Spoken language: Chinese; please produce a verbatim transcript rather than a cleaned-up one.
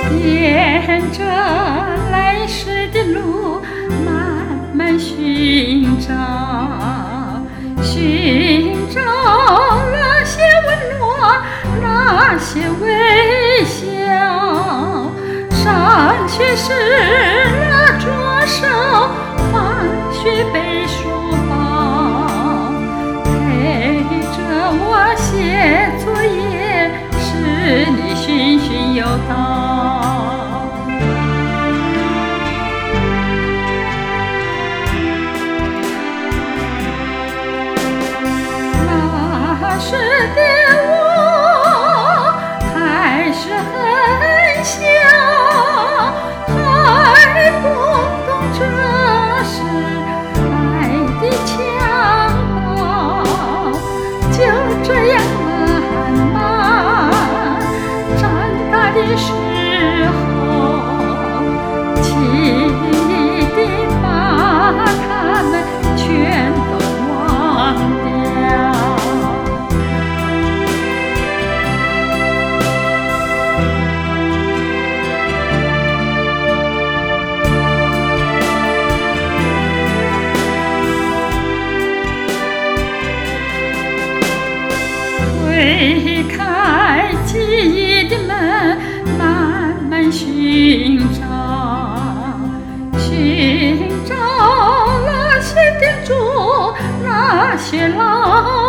沿着来时的路慢慢寻找，寻找那些温暖，那些微笑。上学时那左手放学背书包，陪着我写作业，使你循循诱导。那时的我还是很小，还不懂这是爱的襁褓。就这样慢慢长大的时候，轻易地把它们全都忘掉。推开记忆的门，慢慢寻找，寻找那些叮嘱，那些牢